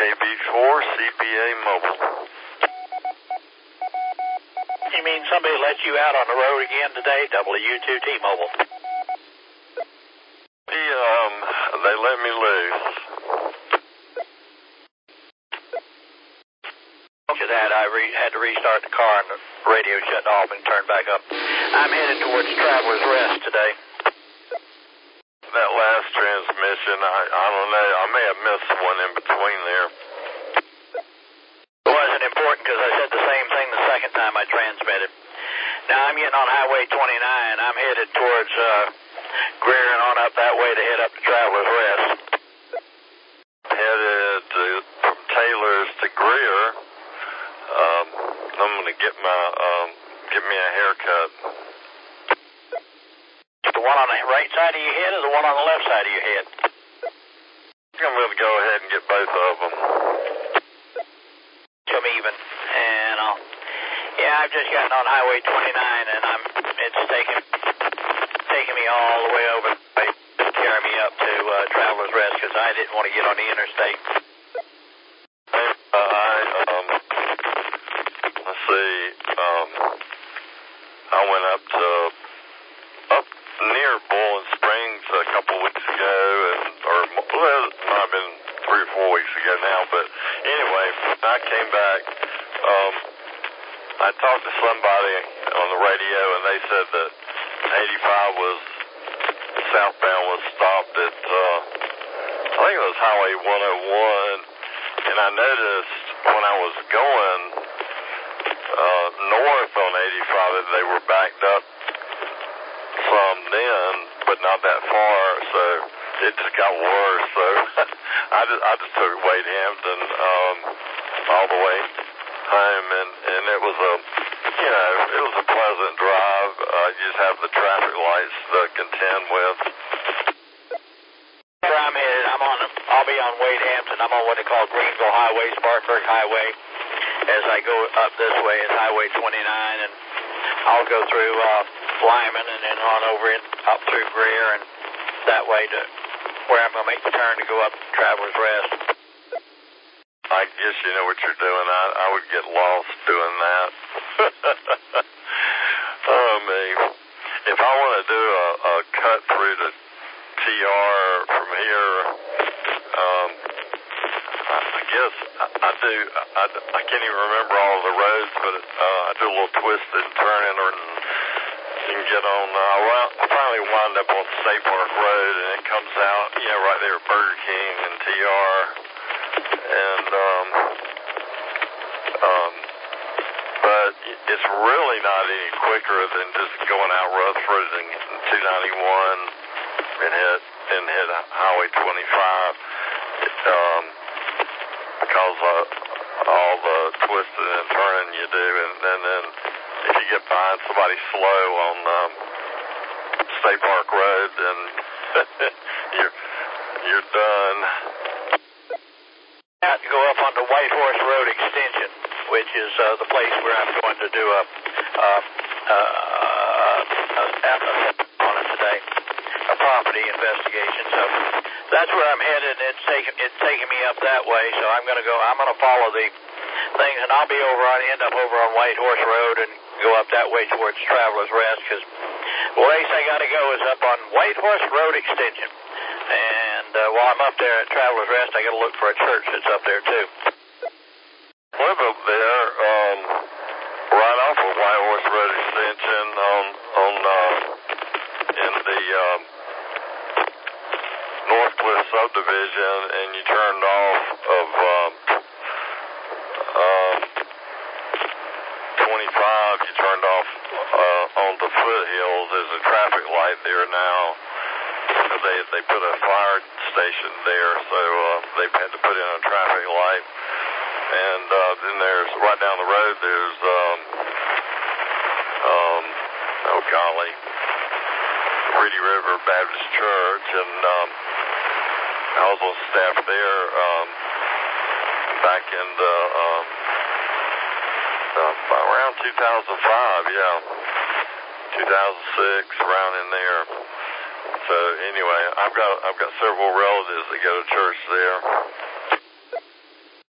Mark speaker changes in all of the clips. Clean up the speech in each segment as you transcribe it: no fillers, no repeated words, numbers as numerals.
Speaker 1: KB4 CPA Mobile.
Speaker 2: You mean somebody let you out on the road again today? W2T Mobile.
Speaker 1: They let me loose.
Speaker 2: After that, I had to restart the car and the radio shut off and turned back up. I'm headed towards Traveler's Rest today.
Speaker 1: That last transmission, I don't know, I may have missed one in between there.
Speaker 2: It wasn't important because I said the same thing the second time I transmitted. Now I'm getting on Highway 29. I'm headed towards Greer and on up that way to head up to Traveler's Rest.
Speaker 1: Headed from Taylor's to Greer. I'm going to get me a haircut.
Speaker 2: The one on the right side of your head or the one on the left side of your head?
Speaker 1: I'm going to go ahead and get both of them.
Speaker 2: Come even. And I've just gotten on Highway 29 and it's taking me all the way over to carry me up to Traveler's Rest because I didn't want to get on the interstate.
Speaker 1: Let's see. I went up near Bowling Springs a couple weeks ago, it might have been 3 or 4 weeks ago now, but anyway, I came back. I talked to somebody on the radio, and they said that 85 was southbound was stopped at, I think it was Highway 101, and I noticed when I was going north on 85 that they were backed up some then, but not that far, so it just got worse. So I just took Wade Hampton all the way home, and it was a pleasant drive. You just have the traffic lights to contend with.
Speaker 2: Where I'm headed, I'll be on Wade Hampton. I'm on what they call Greenville Highway, Spartanburg Highway. As I go up this way, it's Highway 29, and I'll go through Lyman and then on over up through Greer and that way to where I'm going to make the turn to go up to Traveler's Rest.
Speaker 1: I guess you know what you're doing. I would get lost doing that. Oh, me. If I want to do a cut through the TR from here, I guess I do. I can't even remember all the roads, but I do a little twisted and turning, or you can get on. I finally wind up on State Park Road, and it comes out, right there at Burger King and TR, and but it's really not any quicker than just going out Rutherford and 291 and hit Highway 25. Because all the twisting and turning you do, and then if you get behind somebody slow on State Park Road, then you're done.
Speaker 2: I have to go up on the White Horse Road extension, which is the place where I'm going to do a property investigation. So that's where I'm headed. It's taking me up that way. So I'm going to follow the things, and I'll end up over on White Horse Road and go up that way towards Traveler's Rest, because the place I got to go is up on White Horse Road extension. And while I'm up there at Traveler's Rest, I got to look for a church that's up there too.
Speaker 1: Live up there, right off of White Horse Road extension in the Northcliff subdivision, and you turned off of 25. You turned off on the foothills. There's a traffic light there now. They put a fire station there, so they've had to put in a traffic light. And then there's right down the road. There's Reedy River Baptist Church, and I was on staff there back in the around 2005, 2006, around in there. So anyway, I've got several relatives that go to church there.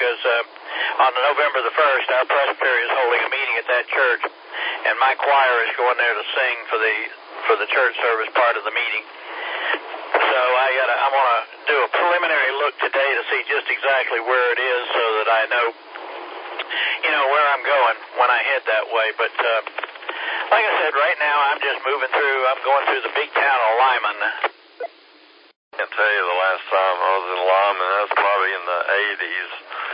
Speaker 2: because on November the 1st, our presbytery is holding a meeting at that church, and my choir is going there to sing for the church service part of the meeting. So I want to do a preliminary look today to see just exactly where it is, so that I know, where I'm going when I head that way. But like I said, right now I'm just moving through. I'm going through the big town of Lyman.
Speaker 1: I can tell you the last time I was in Lyman, that's probably in the 80s.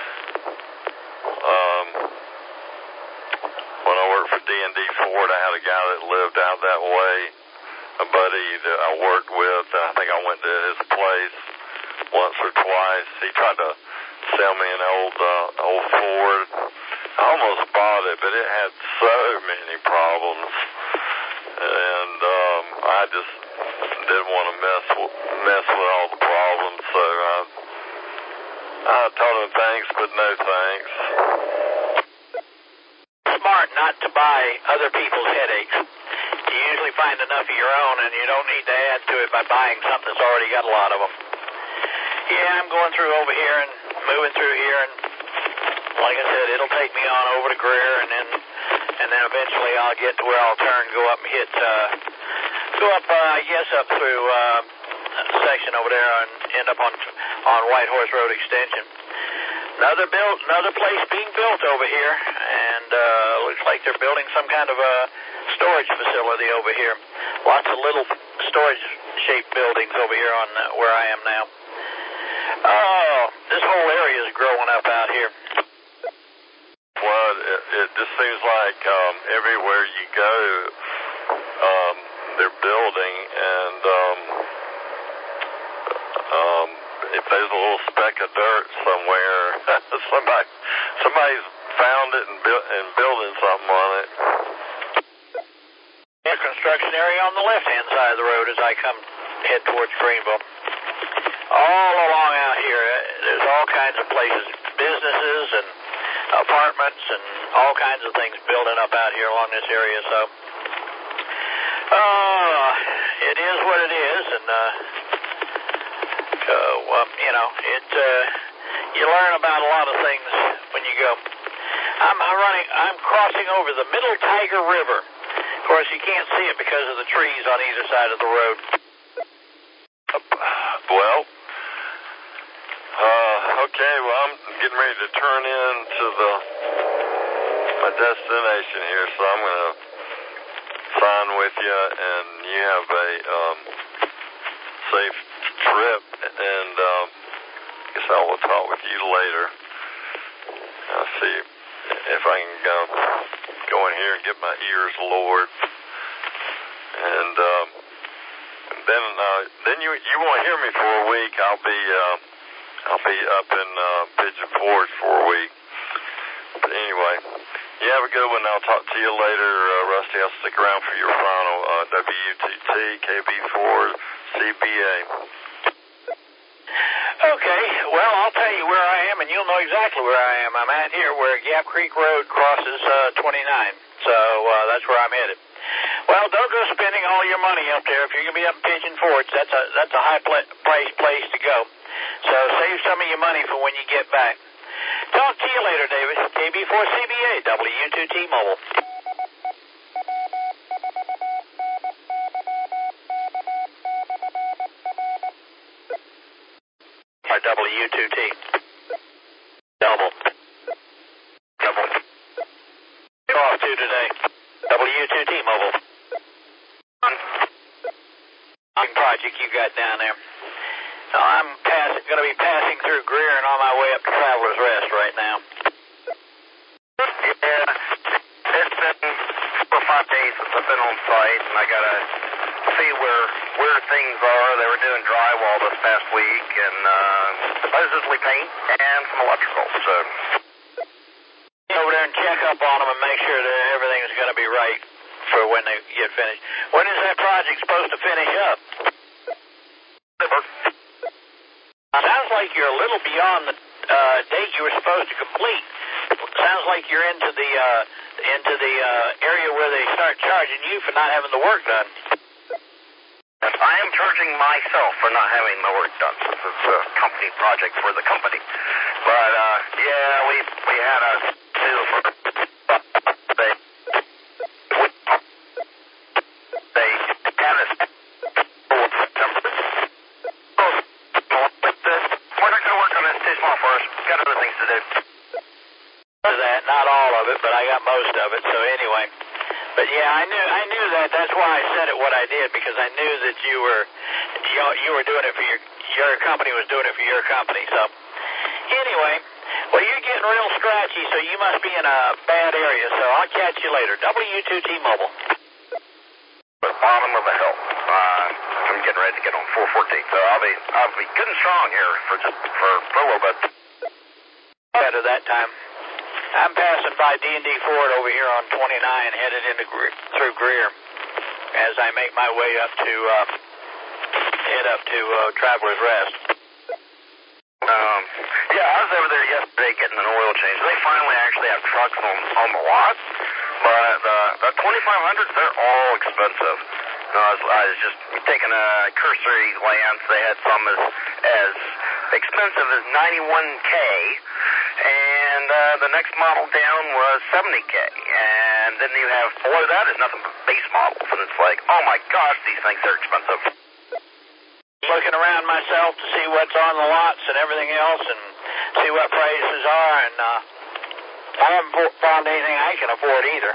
Speaker 1: When I worked for D&D Ford, I had a guy that lived out that way, a buddy that I worked with, and I think I went to his place once or twice. He tried to sell me an old Ford. I almost bought it, but it had so many problems, and I just didn't want to mess with all the problems, so I told him thanks, but no thanks.
Speaker 2: Smart not to buy other people's headaches. You usually find enough of your own, and you don't need to add to it by buying something that's already got a lot of them. Yeah, I'm going through over here and moving through here, and like I said, it'll take me on over to Greer, and then eventually I'll get to where I'll turn, go up and hit, up through a section over there and end up on White Horse Road Extension. Another place being built over here, and looks like they're building some kind of a storage facility over here. Lots of little storage-shaped buildings over here on where I am now. Oh, this whole area is growing up out here.
Speaker 1: Well, it just seems like everywhere you go, they're building, and if there's a little speck of dirt somewhere, somebody's found it and building something on it.
Speaker 2: Construction area on the left-hand side of the road as I head towards Greenville. All along out here, there's all kinds of places, businesses and apartments and all kinds of things building up out here along this area. So, it is what it is, and you learn about a lot of things when you go. I'm crossing over the Middle Tiger River. Of course, you can't see it because of the trees on either side of the road.
Speaker 1: Well, okay, I'm getting ready to turn into my destination here, so I'm going to sign with you, and you have a safe trip, and I guess I will talk with you later. I'll see if I can go in here and get my ears lowered, and then you won't hear me for a week. I'll be up in Pigeon Forge for a week. But anyway, you have a good one. I'll talk to you later, Rusty. I'll stick around for your final WTT KB4 CBA.
Speaker 2: Okay, well, I'll tell you where I am, and you'll know exactly where I am. I'm out here where Gap Creek Road crosses 29, so that's where I'm headed. Well, don't go spending all your money up there. If you're going to be up in Pigeon Forge, that's a high-priced place to go. So save some of your money for when you get back. Talk to you later, David. KB4CBA, W2T Mobile. Or W2T. Double. You're off to today. W2T Mobile. Project you got down there. So I'm going to be passing through Greer and on my way up to Traveler's Rest right now.
Speaker 3: Yeah, it's been 4 or 5 days since I've been on site, and I got to see where things are. They were doing drywall this past week, and supposedly paint and some electrical. So
Speaker 2: get over there and check up on them and make sure that everything is going to be right for when they get finished. When is that project supposed to finish up? Sounds like you're a little beyond the date you were supposed to complete. Sounds like you're into the area where they start charging you for not having the work done.
Speaker 3: I am charging myself for not having the work done. This is a company project for the company. But, yeah, we had a seal for they had us September. We're not going to work on this too small for us. We've got other things to do.
Speaker 2: That, not all of it, but I got most of it. So anyway, but yeah, I knew that. That's why I said it what I did, because I knew that you were doing it for your company was doing it for your company. So anyway, well, you're getting real scratchy, so you must be in a bad area. So I'll catch you later. W2 T-Mobile.
Speaker 3: The bottom of the hill. I'm getting ready to get on 414, so I'll be good and strong here for a little bit.
Speaker 2: Better that time. I'm passing by D&D Ford over here on 29, headed through Greer, as I make my way up to head up to Traveler's Rest.
Speaker 3: Yeah, I was over there yesterday getting an oil change. They finally actually have trucks on the lot, but the 2500s, they're all expensive. I was just taking a cursory glance. They had some as expensive as $91K, and the next model down was $70K. And then you have below that is nothing but base models, and it's like, oh my gosh, these things are expensive.
Speaker 2: Looking around myself to see what's on the lots and everything else, and see what prices are, and I haven't found anything I can afford either.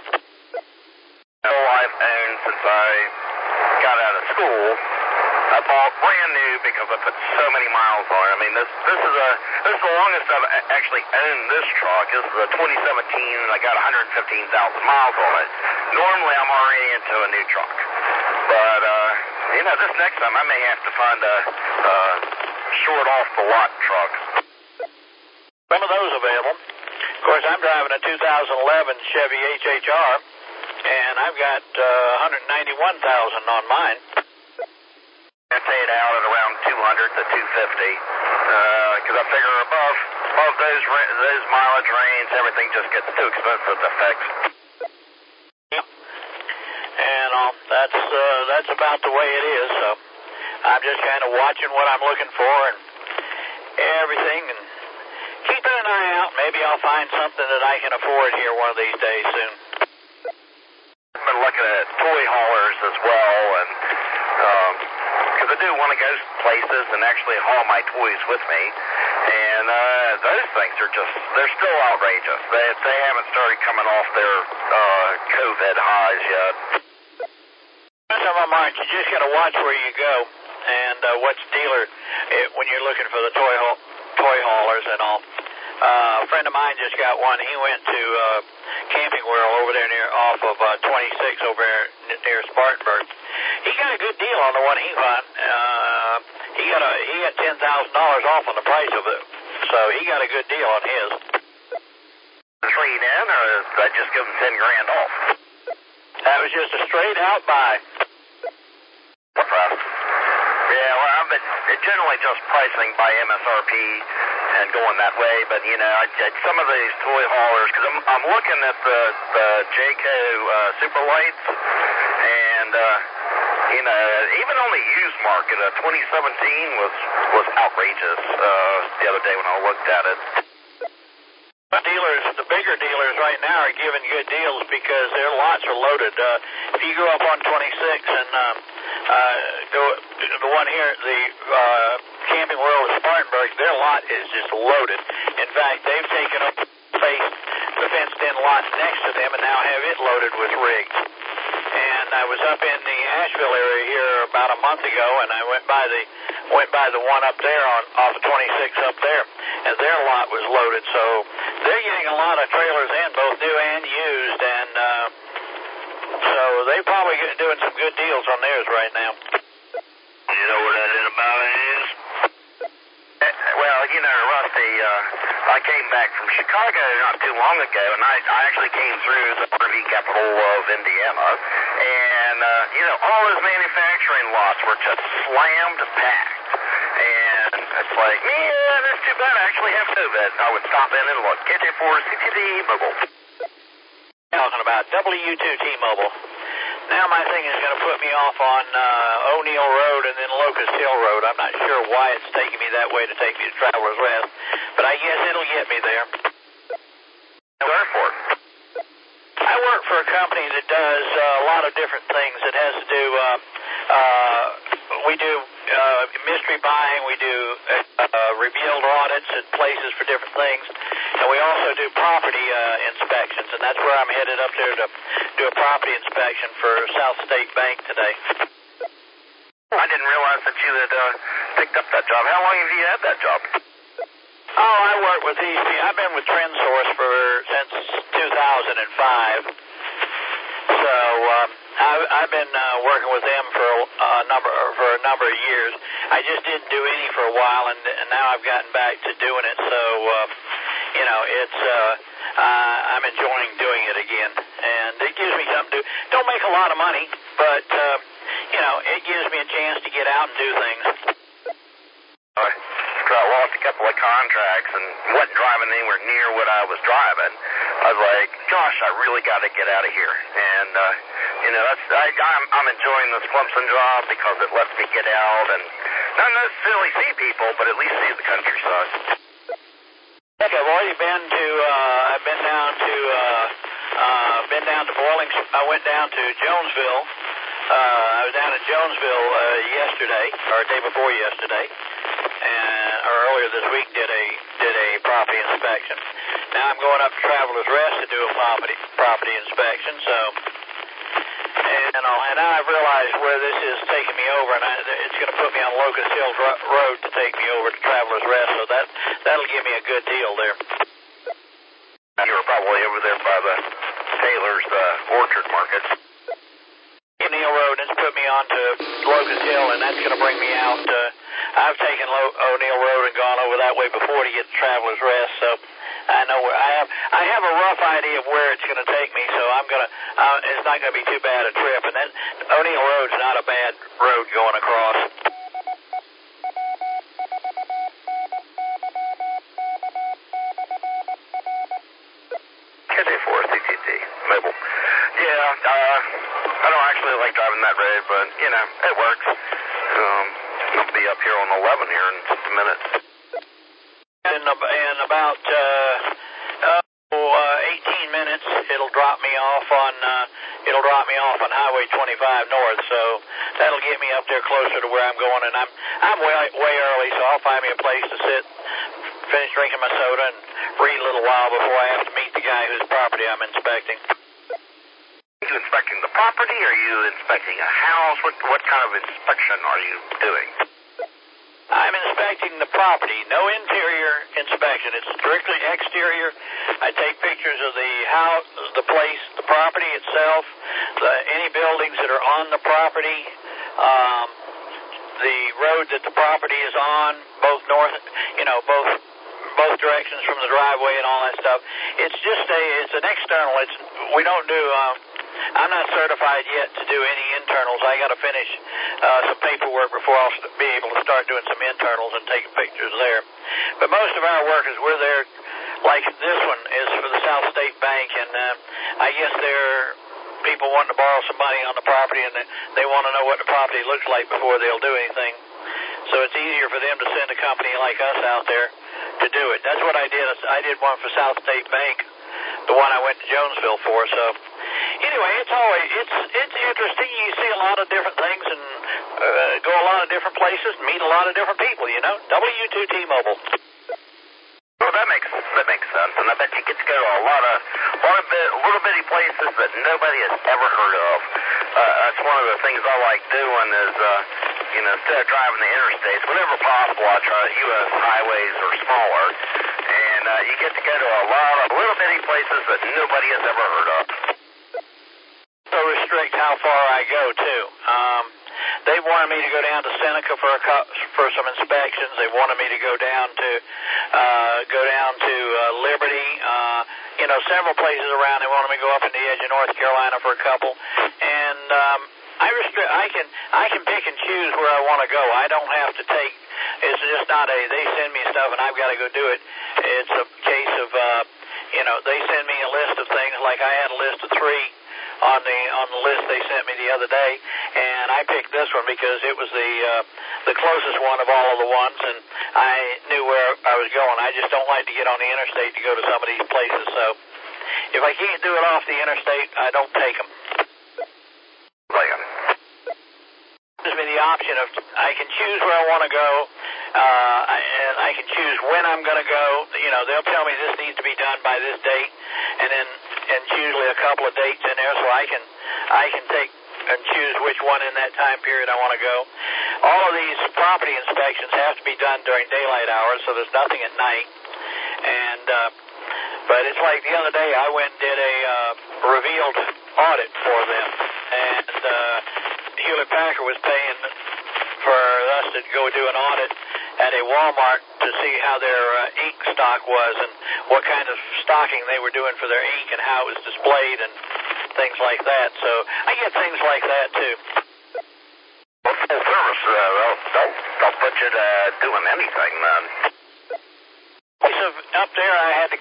Speaker 3: I've owned since I got out of school. I bought brand new because I put so many miles on it. I mean, this is the longest I've actually owned this truck. This is a 2017, and I got 115,000 miles on it. Normally, I'm already into a new truck, but this next time I may have to find a short off the lot truck.
Speaker 2: Some of those available. Of course, I'm driving a 2011 Chevy HHR, and I've got 191,000 on mine.
Speaker 3: I paid out at around 200 to 250 because I figure above those mileage range, everything just gets too expensive to fix.
Speaker 2: Yep. And that's about the way it is. So I'm just kind of watching what I'm looking for and everything, and keeping an eye out. Maybe I'll find something that I can afford here one of these days soon.
Speaker 3: I've been looking at toy haulers as well, and because I do want to go places and actually haul my toys with me, and those things they're still outrageous. They haven't started coming off their COVID highs yet.
Speaker 2: Some of them aren't. You just got to watch where you go and what's dealer when you're looking for the toy haulers and all. A friend of mine just got one. He went to Camping World over there off of 26 over near Spartanburg. He got a good deal on the one he bought. He got $10,000 off on the price of it, so he got a good deal on his.
Speaker 3: Trade in, or did I just give him $10,000 off?
Speaker 2: That was just a straight out buy.
Speaker 3: Yeah, well, I've been generally just pricing by MSRP and going that way, but some of these toy haulers, because I'm looking at the Jayco Super Lights, and even on the used market, 2017 was outrageous the other day when I looked at it.
Speaker 2: The bigger dealers right now are giving good deals because their lots are loaded. If you go up on 26 and the one here, the Camping World of Spartanburg, their lot is just loaded. In fact, they've taken up the fenced-in lot next to them and now have it loaded with rigs. And I was up in the Asheville area here about a month ago, and I went by the one up there off of 26 up there, and their lot was loaded. So they're getting a lot of trailers in, both new and used, and so they're probably doing some good deals on theirs right now.
Speaker 3: You know where that in about is? Well, Rusty, I came back from Chicago not too long ago, and I actually came through the RV capital of Indiana, and all those manufacturing lots were just slammed packed. And it's like, man, that's too bad I actually have COVID. I would stop in and look. KJ4 CTD Mobile.
Speaker 2: Talking about W2 T-Mobile. Now my thing is going to put me off on O'Neill Road and then Locust Hill Road. I'm not sure why it's taking me that way to take me to Traveler's Rest, but I guess it'll of different things. It has to do, we do mystery buying, we do revealed audits at places for different things, and we also do property inspections, and that's where I'm headed up there to do a property inspection for South State Bank today.
Speaker 3: I didn't realize that you had picked up that job. How long have you had that job?
Speaker 2: Oh, I work with these people. I've been with TrendSource since 2005. So I've been working with them for a number of years. I just didn't do any for a while, and now I've gotten back to doing it. So it's I'm enjoying doing it again, and it gives me something to do. Don't make a lot of money, but it gives me a chance to get out and do things.
Speaker 3: I lost a couple of contracts and wasn't driving anywhere near what I was driving. I was like, gosh, I really got to get out of here. And I'm enjoying this Clemson job because it lets me get out and not necessarily see people, but at least see the countryside.
Speaker 2: Okay, well, I've been down to Boiling. I went down to Jonesville. I was down at Jonesville yesterday, or day before yesterday, or earlier this week. Did a property inspection. Now I'm going up to Travelers Rest to do a property inspection. So, and I've realized where this is taking me over, and it's going to put me on Locust Hill Road to take me over to Travelers Rest. So that'll give me a good deal there.
Speaker 3: You were probably over there by the Taylor's Orchard Market.
Speaker 2: O'Neill Road, and it's put me onto Locust Hill, and that's going to bring me out. I've taken O'Neill Road and gone over that way before to get to Travelers Rest, so I know where I have a rough idea of where it's going to take me. So it's not going to be too bad a trip. And then O'Neill Road's not a bad road going across.
Speaker 3: KJ4 CTT mobile. Yeah, I don't actually like driving that road, but it works. I'll be up here on 11 here in just a minute.
Speaker 2: In about 18 minutes, it'll drop me off on Highway 25 North. So that'll get me up there closer to where I'm going, and I'm way early, so I'll find me a place to sit, finish drinking my soda, and read a little while before I have to meet the guy whose property I'm inspecting.
Speaker 3: Are you inspecting the property? Are you inspecting a house? What kind of inspection are you doing?
Speaker 2: I'm inspecting the property. No interior inspection. It's strictly exterior. I take pictures of the house, the place, the property itself, any buildings that are on the property, the road that the property is on, both directions from the driveway and all that stuff. It's an external. We don't do. I'm not certified yet to do any internals. I got to finish some paperwork before I'll be able to start doing some internals and taking pictures there. But most of our workers, we're there, like this one is for the South State Bank, and I guess they're people wanting to borrow some money on the property, and they want to know what the property looks like before they'll do anything. So it's easier for them to send a company like us out there to do it. That's what I did. I did one for South State Bank, the one I went to Jonesville for. So anyway, it's interesting. You see a lot of different things and go a lot of different places and meet a lot of different people. W2T Mobile.
Speaker 3: Well, that makes sense, and I bet you get to go to a lot of little bitty places that nobody has ever heard of. That's one of the things I like doing is, instead of driving the interstates, whenever possible, I try U.S. highways or smaller, and you get to go to a lot of little bitty places that nobody has ever heard of.
Speaker 2: So restrict how far I go too. They wanted me to go down to Seneca for some inspections. They wanted me to go down to Liberty. Several places around. They wanted me to go up in the edge of North Carolina for a couple. And I can pick and choose where I want to go. I don't have to take. It's just not they send me stuff and I've got to go do it. It's a case of they send me a list of things. Like I had a list of 3 on the list they sent me the other day, and I picked this one because it was the closest one of all of the ones, and I knew where I was going. I just don't like to get on the interstate to go to some of these places, so if I can't do it off the interstate, I don't take them. Gives me the option of I can choose where I want to go, and I can choose when I'm going to go. You know, they'll tell me this needs to be done by this date, and it's usually a couple of dates in there, so I can take and choose which one in that time period I want to go. All of these property inspections have to be done during daylight hours, so there's nothing at night. And but it's like the other day I went and did a revealed audit for them, and Hewlett-Packard was paying for us to go do an audit at a Walmart to see how their ink stock was and what kind of stocking they were doing for their ink and how it was displayed and things like that. So I get things like that too.
Speaker 3: Well, full service, they'll put you to doing anything, man.
Speaker 2: So up there I had to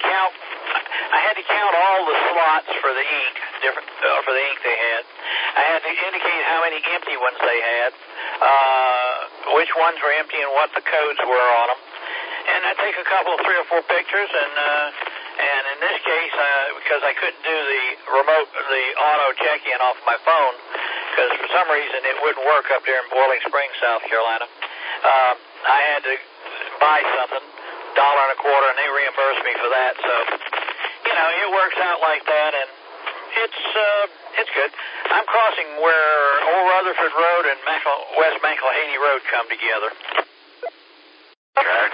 Speaker 2: count all the slots for the ink, for the ink they had. I had to indicate how many empty ones they had, which ones were empty and what the codes were on them. And I take a couple of 3 or 4 pictures, and in this case, because I couldn't do the auto check-in off my phone, because for some reason it wouldn't work up there in Boiling Springs, South Carolina, I had to buy something, $1.25, and they reimbursed me for that. So, you know, it works out like that, and it's good. I'm crossing where Old Rutherford Road and West McElhaney Road come together.
Speaker 3: Okay.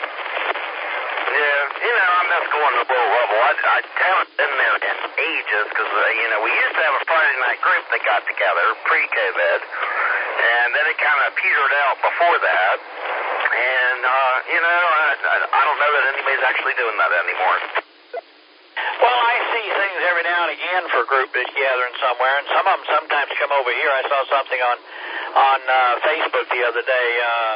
Speaker 3: Yeah, you know, I miss going to Bull Rubble. I haven't been there in ages because, you know, we used to have a Friday night group that got together pre-COVID, and then it kind of petered out before that. And, you know, I don't know that anybody's actually doing that anymore.
Speaker 2: Well, I see things every now and again for group gathering somewhere, and some of them sometimes come over here. I saw something on Facebook the other day,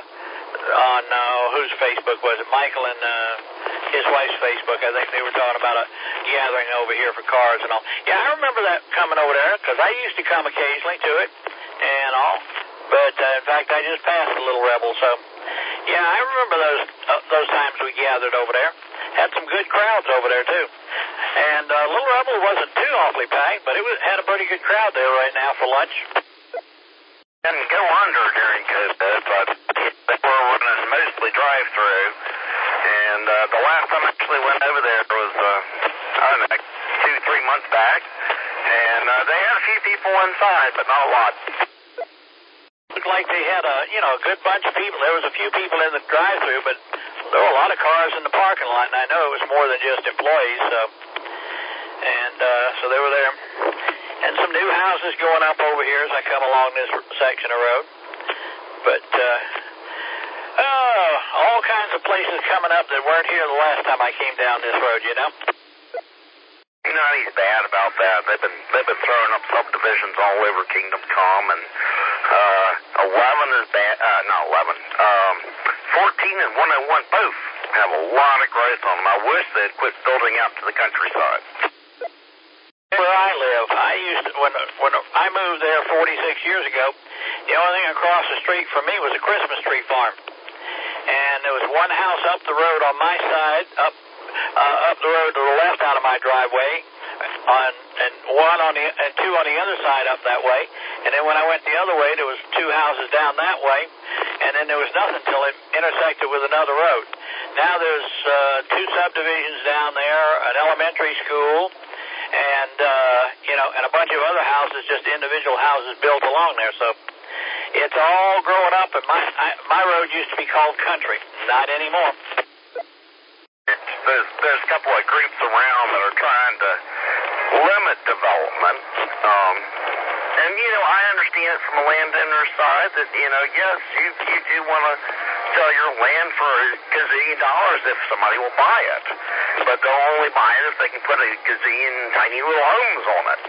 Speaker 2: on whose Facebook was it? Michael and his wife's Facebook. I think they were talking about a gathering over here for cars and all. Yeah, I remember that coming over there, because I used to come occasionally to it and all. But, in fact, I just passed the Little Rebel, so... Yeah, I remember those times we gathered over there. Had some good crowds over there, too. And Little Rebel wasn't too awfully packed, but it had a pretty good crowd there right now for lunch.
Speaker 3: Didn't go under during COVID, but they were running mostly drive-through. And the last time I actually went over there was, I don't know, 2-3 months back. And they had a few people inside, but not a lot.
Speaker 2: Looked like they had a good bunch of people. There was a few people in the drive-thru, but there were a lot of cars in the parking lot, and I know it was more than just employees. So they were there. And some new houses going up over here as I come along this section of road. But all kinds of places coming up that weren't here the last time I came down this road, you know.
Speaker 3: You know, he's bad about that. They've been throwing up subdivisions all over Kingdom Come, and 11 is bad. Not 11. 14 and 101 both have a lot of growth on them. I wish they'd quit building out to the countryside.
Speaker 2: Where I live, when I moved there 46 years ago, the only thing across the street from me was a Christmas tree farm, and there was one house up the road on my side, up the road to the left out of my driveway, and two on the other side up that way. And then when I went the other way, there was 2 houses down that way, and then there was nothing until it intersected with another road. Now there's 2 subdivisions down there, an elementary school, and and a bunch of other houses, just individual houses built along there. So it's all growing up, and my road used to be called country, not anymore.
Speaker 3: There's a couple of groups around that are trying to limit development. And, I understand from a landowner's side that, yes, you do want to sell your land for a gazillion dollars if somebody will buy it. But they'll only buy it if they can put a gazillion tiny little homes on it.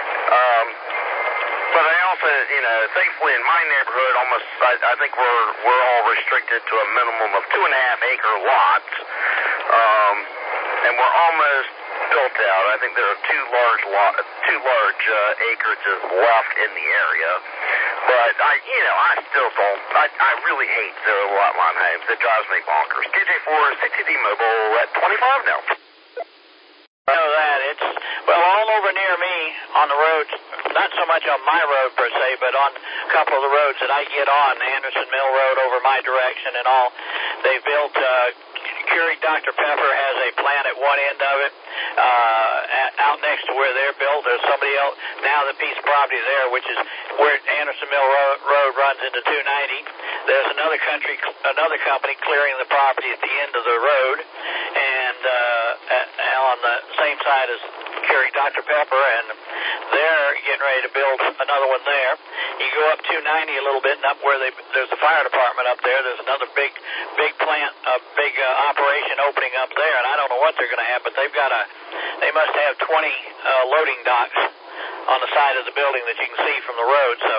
Speaker 3: But I also, thankfully in my neighborhood, I think we're all restricted to a minimum of 2.5-acre lots. And we're almost built out. I think there are two large acreages left in the area. But I still don't. I really hate zero lot line homes. It drives me bonkers. KJ4 60D Mobile at 25 now.
Speaker 2: I know that. It's all over near me. on the roads, not so much on my road per se, but on a couple of the roads that I get on, Anderson Mill Road over my direction and all. They built Keurig Dr. Pepper has a plant at one end of it. Out next to where they're built, there's somebody else now, the piece of property there, which is where Anderson Mill Road runs into 290. There's another company clearing the property at the end of the road, and on the same side as Keurig Dr. Pepper, and they're getting ready to build another one there. You go up 290 a little bit, and up where there's the fire department up there. There's another big plant, a big operation opening up there, and I don't know what they're going to have, but they must have 20 loading docks on the side of the building that you can see from the road. So,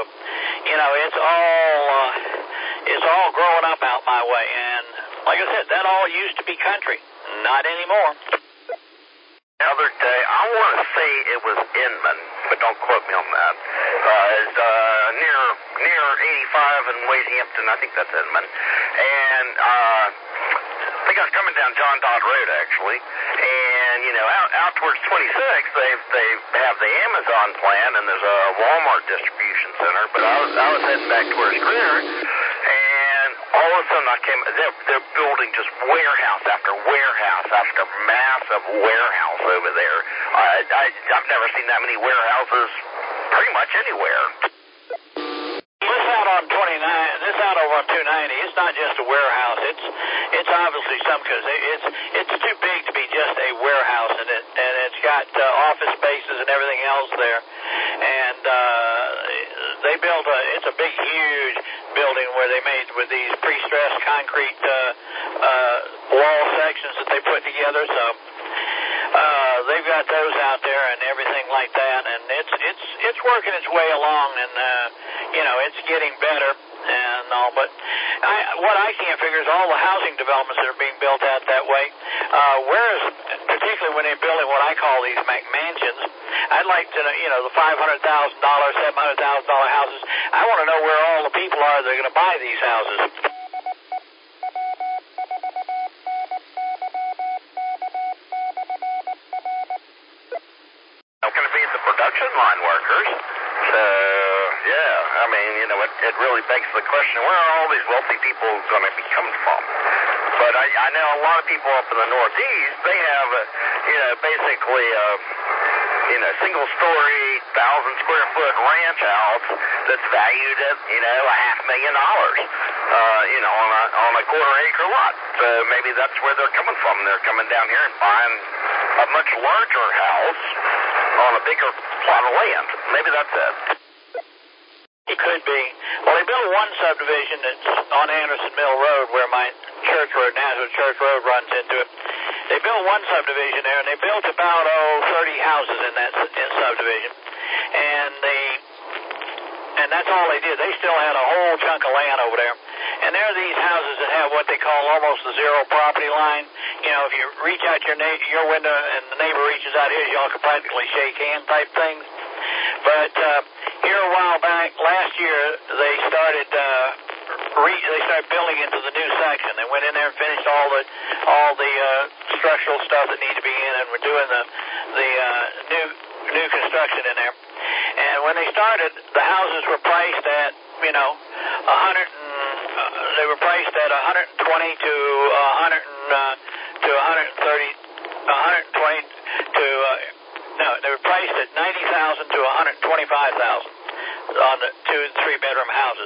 Speaker 2: it's all growing up out my way, and like I said, that all used to be country. Not anymore.
Speaker 3: The other day, I want to say it was Inman, but don't quote me on that. It's near 85 and Wayhampton. I think that's Inman. And I think I was coming down John Dodd Road, actually. And, out towards 26, they have the Amazon plant, and there's a Walmart distribution center. But I was heading back towards Greer, and all of a sudden they're building just warehouse after warehouse after massive warehouse over there. I've never seen that many warehouses pretty much anywhere.
Speaker 2: This out on 29, this out over on 290, it's not just a warehouse. It's obviously because it's too big to be just a warehouse, and it's got office spaces and everything else there. And they built it's a big, huge building where they made with these pre-stressed concrete wall sections that they put together. So they've got those out there and everything like that, and it's working its way along, and it's getting better and all. But what I can't figure is all the housing developments that are being built out that way. Particularly when they're building what I call these McMansions, I'd like to know, the $500,000, $700,000 houses. I want to know where all the people are that are going to buy these houses.
Speaker 3: Going to be the production line workers. So, yeah, I mean, it really begs the question, where are all these wealthy people going to be coming from? But I know a lot of people up in the Northeast, they have, basically single-story, 1,000-square-foot ranch house that's valued at, $500,000, on a quarter-acre lot. So maybe that's where they're coming from. They're coming down here and buying a much larger house on a bigger plot of land. Maybe that's it.
Speaker 2: It could be. Well, they built one subdivision that's on Anderson Mill Road where my church road, Nazareth Church Road, runs into it. They built one subdivision there, and they built about 30 houses in that subdivision. And that's all they did. They still had a whole chunk of land over there. And there are these houses that have what they call almost the zero property line. If you reach out your window and the neighbor reaches out his, y'all can practically shake hand type things. But here a while back, last year, they started building into the new section. They went in there and finished all the structural stuff that need to be in, and we're doing the new construction in there. And when they started, the houses were priced at they were priced at 120 to 130 to 130 120 to they were priced at $90,000 to $125,000 on the 2 and 3 bedroom houses.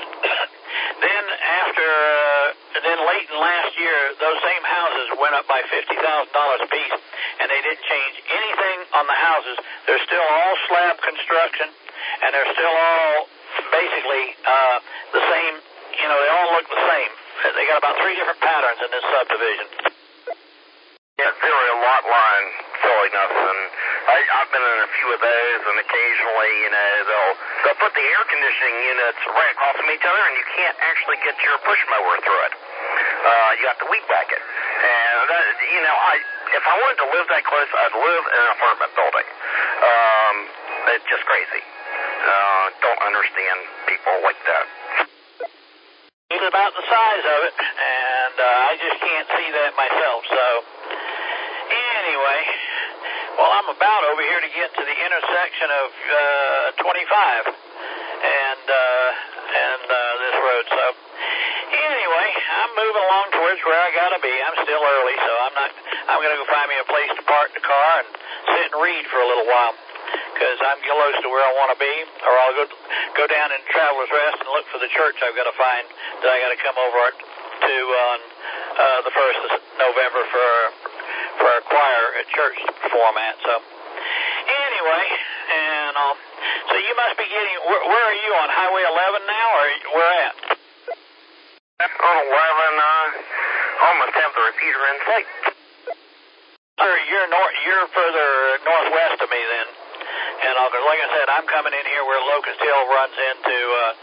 Speaker 2: Then late in last year, those same houses went up by $50,000 a piece, and they didn't change anything on the houses. They're still all slab construction, and they're still all basically the same. They all look the same. They got about 3 different patterns in this subdivision.
Speaker 3: Yeah, very a lot line silliness, and I've been in a few of those, and occasionally, they'll put the air conditioning units right across from each other, and you can't actually get your push mower through it. You have to weed whack it. And that, if I wanted to live that close, I'd live in an apartment building. It's just crazy. Don't understand people like that.
Speaker 2: It's about the size of it, and I just can't see that myself. So, anyway, well, I'm about over here to get to the intersection of 25 and this road. So anyway, I'm moving along towards where I gotta be. I'm still early, so I'm gonna go find me a place to park the car and sit and read for a little while, because I'm close to where I want to be, or I'll go down in Traveler's Rest and look for the church I've got to find that I got to come over to on the 1st of November for a choir at church format. So anyway, and so you must be getting, where are you, on Highway 11 now, or where at?
Speaker 3: On 11, almost have the repeater in sight.
Speaker 2: Sir, you're further northwest of me then. And like I said, I'm coming in here where Locust Hill runs into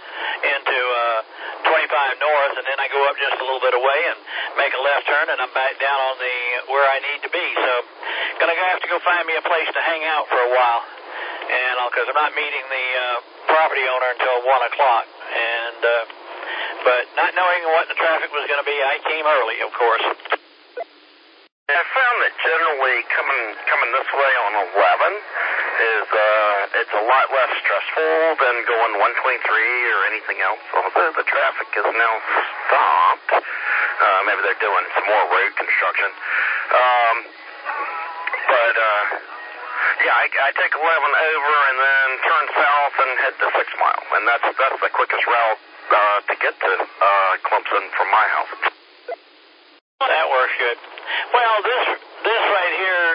Speaker 2: 25 north, and then I go up just a little bit away and make a left turn, and I'm back down on where I need to be. So gonna have to go find me a place to hang out for a while, and because I'm not meeting the property owner until 1 o'clock. And but not knowing what the traffic was going to be, I came early, of course.
Speaker 3: I found that generally coming this way on 11 is it's a lot less stressful than going 123 or anything else. Although the traffic is now stopped, maybe they're doing some more road construction. But yeah, I take 11 over and then turn south and head to 6 Mile, and that's the quickest route to get to Clemson from my house.
Speaker 2: That works good. Well, this right here,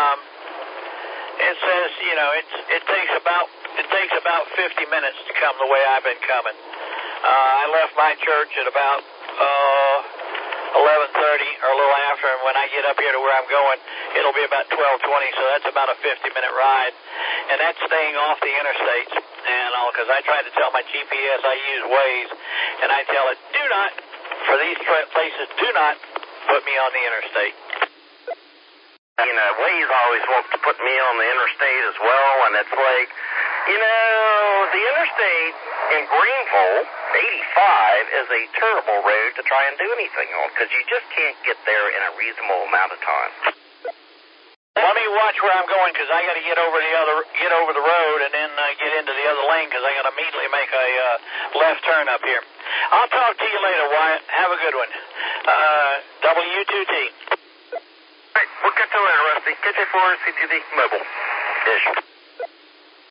Speaker 2: it says, you know, it takes about 50 minutes to come the way I've been coming. I left my church at about 11:30 or a little after, and when I get up here to where I'm going, it'll be about 12:20, so that's about a 50-minute ride, and that's staying off the interstates. And because I try to tell my GPS, I use Waze, and I tell it, do not, for these places, do not put me on the interstate.
Speaker 3: You know, Waze always wants to put me on the interstate as well, and it's like, you know, the interstate in Greenville, 85, is a terrible road to try and do anything on, because you just can't get there in a reasonable amount of time.
Speaker 2: Let me watch where I'm going, because I got to get over the road and then get into the other lane, because I got to immediately make a left turn up here. I'll talk to you later, Wyatt. Have a good one. W2T.
Speaker 3: All right, we'll catch you later, Rusty. Catch you for CTD Mobile. Ish.